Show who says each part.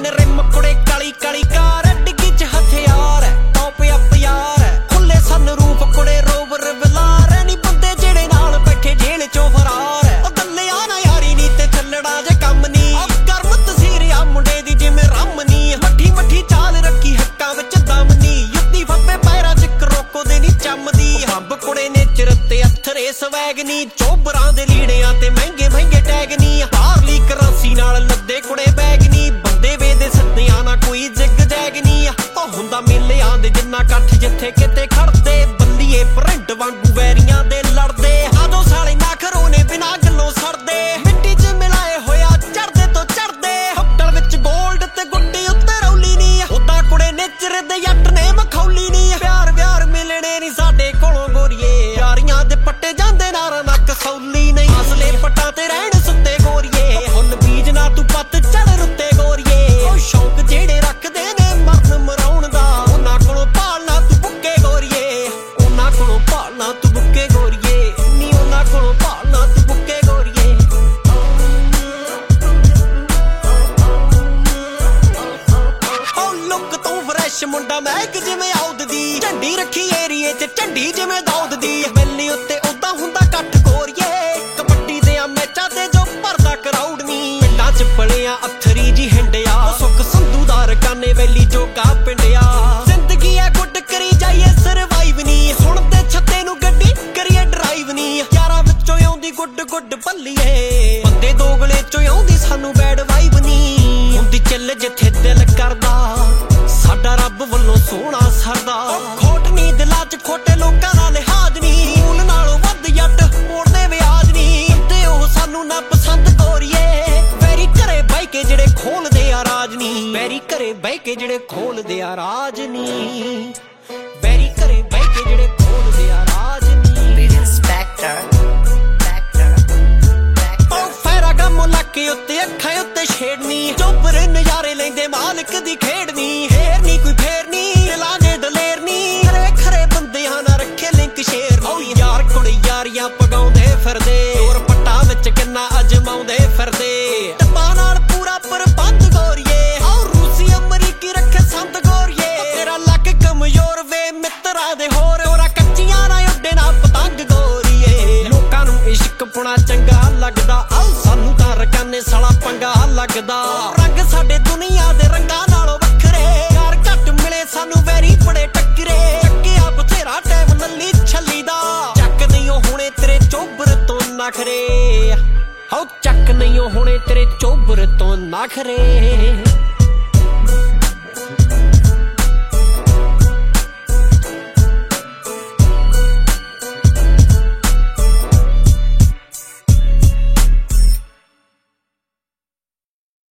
Speaker 1: ਤਿੰਨ ਰਿਮ ਕੁੜੇ ਕਾਲੀ ਕਾਲੀ ਕਾਰ ਡਿੱਗੀ ਚ ਹਥਿਆਰ ਟੌਪ ਅਪ ਯਾਰ ਖੁੱਲੇ ਸਨ ਰੂਪ ਕੁੜੇ ਰੋਵਰ ਵਿਲਾਰ ਨੀ ਬੰਦੇ ਜਿਹੜੇ ਨਾਲ ਬੈਠੇ ਜੇਲ੍ਹ ਚੋਂ ਫਰਾਰ ਉਹ ਦੱਲਿਆ ਨਾ ਯਾਰੀ ਨੀ ਤੇ ਚੱਲੜਾ ਜੇ ਕੰਮ ਨੀ ਗਰਮ ਤਸੀਰ ਆ ਮੁੰਡੇ ਦੀ ਜਿਵੇਂ ਰੰਮ ਨੀ ਮੱਠੀ ਮੱਠੀ ਚਾਲ ਰੱਖੀ ਹੱਕਾਂ ਵਿੱਚ ਦਮ ਨੀ ਯੁੱਤੀ ਫੱਬੇ ਪੈਰਾਂ ਚ ਕਰੋਕੋ ਦੇ ਨੀ ਚੰਮਦੀ ਬੰਬ ਕੁੜੇ ਨੇ ਚਿਰਤੇ ਅਥਰੇ ਸਵੈਗ ਨੀ ਚੋਬਰਾਂ ਦੇ ਲੀੜਿਆਂ ਤੇ ਮਹਿੰਗੇ ਮਹਿੰਗੇ ਟੈਗ ਨੀ ਬਾਹਰਲੀ ਕਰੰਸੀ ਨਾਲ ਲੱਦੇ ਕੁੜੇ ਬੈਗ ਨੀ ਬੰਦੇ ਵੇਦੇ ਸੱਦਿਆਂ ਨਾ ਕੋਈ ਜਿਗ ਜੈਗ ਨੀ ਉਹ ਹੁੰਦਾ ਮੇਲਿਆਂ ਦੇ ਜਿੰਨਾ ਇਕੱਠ ਜਿੱਥੇ ਕਿਤੇ ਖੜਦੇ ਬੱਲੀਏ ਪ੍ਰਿੰਟ ਵਾਂਗੂ ਵੈਰੀਆਂ ਦੇ ਲੜਦੇ ਆਦੋਂ ਸਾਲੇ ਨਾ ਖਰੋ ਨੇ ਬਿਨਾਂ ਗੱਲੋਂ ਸੜਦੇ ਮਿੱਟੀ 'ਚ ਮਿਲਾਏ ਹੋਇਆ ਚੜਦੇ ਤੋਂ ਚੜਦੇ ਹੋਟਲ ਵਿੱਚ ਗੋਲਡ ਤੇ ਗੁੱਡੀ ਉੱਤੇ ਰੌਲੀ ਨੀ ਉਦਾਂ ਕੁੜੇ ਨੇਚਰ ਦੇ ਜੱਟ ਨੇ ਮਖੌਲੀ ਨੀ ਪਿਆਰ ਵਿਆਰ ਮਿਲਣੇ ਨੀ ਸਾਡੇ ਕੋਲੋਂ ਗੋਰੀਏ ਯਾਰੀਆਂ ਦੇ ਪੱਟੇ ਜਾਂਦੇ ਨਾਰਾ ਨਾ ਕਸੌਲੀ ਨਹੀਂ ਅਸਲੇ ਪੱਟਾਂ ਤੇ ਰਹਿਣ ਸੁੱਤੇ ਗੋਰੀਏ ਫੁੱਲ ਬੀਜ ਨਾ ਤੂੰ ਪੱਤ ਚੜ ਰੁੱਤੇ ਗੋਰੀਏ ਉਹ ਸ਼ੌਕ ਜਿਹੜੇ ਰੱਖਦੇ ਨੇ ਮਰਨ ਮਰਾਉਣ ਦਾ ਉਹਨਾਂ ਕੋਲੋਂ ਭਾਲਣਾ ਤੂੰ ਬੁੱਕੇ ਗੋਰੀਏ ਉਹਨਾਂ ਕੋਲੋਂ ਭਾਲਣਾ ਤੂੰ ਬੁੱਕੇ ਗੋਰੀਏ ਨੀ ਉਹਨਾਂ ਕੋਲੋਂ ਭਾਲਣਾ ਤੂੰ ਬੁੱਕੇ ਗੋਰੀਏ ਉਹ ਲੁੱਕ ਤੋਂ ਫਰੈਸ਼ ਮੁੰਡਾ ਮਹਿਕ ਜਿਵੇਂ ਆਉਦ ਦੀ ਝੰਡੀ ਰੱਖੀ ਏਰੀਏ 'ਚ ਝੰਡੀ ਜਿਵੇਂ ਦੌਦ ਦੀ ਮਿਲਣੀ ਉੱਤੇ ਉਦਾਂ ਹੁੰਦਾ ਕੱਟ ਗੋਰੀਏ ਕਬੱਡੀ ਦੇ ਆ ਮੈਚਾਂ ਤੇ ਜੋ ਭਰਦਾ ਕਰਾਊਡ ਨੀ ਪਿੰਡਾਂ 'ਚ ਪਲਿਆ ਅਥਰੀ ਜੀ ਹਿੰਡਿਆ ਉਹ ਸੁੱਖ ਸੰਧੂ ਦਾ ਰਕਾਨੇ ਵੈਲੀ ਜੋਗਾ ਪਿੰਡਿਆ ਜ਼ਿੰਦਗੀ ਆ ਗੁੱਡ ਕਰੀ ਜਾਈਏ ਸਰਵਾਈਵ ਨੀ ਸੁਣਦੇ ਛੱਤੇ ਨੂੰ ਗੱਡੀ ਕਰੀਏ ਡਰਾਈਵ ਨੀ ਯਾਰਾਂ ਵਿੱਚੋਂ ਆਉਂਦੀ ਗੁੱਡ ਗੁੱਡ ਭੱਲੀਏ ਬੰਦੇ ਦੋਗਲੇ 'ਚੋਂ ਆਉਂਦੀ ਸਾਨੂੰ ਬੈਡ ਵਾਈਬ ਨੀ ਹੁੰਦੀ ਚੱਲ ਜਿੱਥੇ ਦਿਲ ਕਰਦਾ ਸਾਡਾ ਰੱਬ ਵੱਲੋਂ ਸੋਹਣਾ ਸਰਦਾ ਖੋਟ ਨੀ ਦਿਲਾਂ 'ਚ ਖੋਟੇ ਲੋਕਾਂ ਦਾ ਲਿਹਾਜ਼ ਨੀ ਮੂਲ ਨਾਲੋਂ ਵੱਧ ਜੱਟ ਮੋੜਦੇ ਵਿਆਜ ਨੀ ਤੇ ਉਹ ਸਾਨੂੰ ਨਾ ਪਸੰਦ ਗੋਰੀਏ ਵੈਰੀ ਘਰੇ ਬਹਿ ਕੇ ਜਿਹੜੇ ਖੋਲਦੇ ਆ ਰਾਜ ਨੀ ਵੈਰੀ ਘਰੇ ਬਹਿ ਕੇ ਜਿਹੜੇ ਖੋਲਦੇ ਆ ਰਾਜ ਨੀ ਵੈਰੀ ਘਰੇ ਬਹਿ ਕੇ ਜਿਹੜੇ ਖੋਲਦੇ ਆ ਰਾਜ ਨੀ ਉਹ ਫੈਰਾ ਗਮ ਲੱਕੇ ਉੱਤੇ ਅੱਖਾਂ ਉੱਤੇ ਛੇੜਨੀ ਚੋਬਰ ਨਜ਼ਾਰੇ ਲੈਂਦੇ ਮਾਲਕ ਦੀ ਖੇਡਨੀ ਫੇਰ ਨੀ ਕੋਈ ਫੇਰ ਨੀ ਦਿਲਾਂ ਦੇ ਦਲੇਰ ਨੀ ਖਰੇ ਖਰੇ ਬੰਦਿਆਂ ਨਾਲ ਰੱਖੇ ਲਿੰਕ ਸ਼ੇਰ ਨੀ ਯਾਰ ਕੁੜੀ ਯਾਰੀਆਂ ਪਗਾਉਂਦੇ ਫਿਰਦੇ ਹੋਰ ਪੱਟਾਂ ਵਿੱਚ ਕਿੰਨਾ ਅਜਮਾਉਂਦੇ ਫਿਰਦੇ ਟੱਪਾਂ ਨਾਲ ਪੂਰਾ ਪ੍ਰਬੰਧ ਗੋਰੀਏ ਆਓ ਰੂਸੀ ਅਮਰੀਕੀ ਰੱਖੇ ਸੰਤ ਗੋਰੀਏ ਤੇਰਾ ਲੱਕ ਕਮਜ਼ੋਰ ਵੇ ਮਿੱਤਰਾਂ ਦੇ ਹੋਰ ਹੋਰਾਂ ਕੱਚੀਆਂ ਨਾ ਉੱਡੇ ਨਾ ਪਤੰਗ ਗੋਰੀਏ ਲੋਕਾਂ ਨੂੰ ਇਸ਼ਕ ਪੁਣਾ ਚੰਗਾ ਲੱਗਦਾ ਆਓ ਸਾਨੂੰ ਤਾਂ ਰਕਾਨੇ ਸਾਲਾ ਪੰਗਾ ਲੱਗਦਾ ਰੰਗ ਸਾਡੇ ਦੁਨੀਆ ਦੇ ਰੰਗਾਂ ਨਾਲੋਂ ਵੱਖਰੇ ਯਾਰ ਘੱਟ ਮਿਲੇ ਸਾਨੂੰ ਵੈਰੀ ਬੜੇ ਟੱਕਰੇ ਚੱਕਿਆ ਬਥੇਰਾ ਟਾਈਮ ਲੱਲੀ ਛੱਲੀ ਦਾ ਚੱਕ ਨਹੀਂ ਹੁਣੇ ਤੇਰੇ ਚੋਬਰ ਤੋਂ ਨਖਰੇ ਹੋ ਚੱਕ ਨਹੀਂ ਹੁਣੇ ਤੇਰੇ ਚੋਬਰ ਤੋਂ ਨਖਰੇ